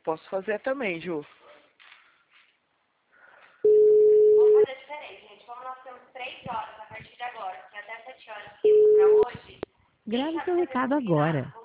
posso fazer também, Ju. Vamos fazer diferente, gente. Como nós temos 3 horas a partir de agora, que até 7 horas que entra pra hoje. Grave seu recado agora.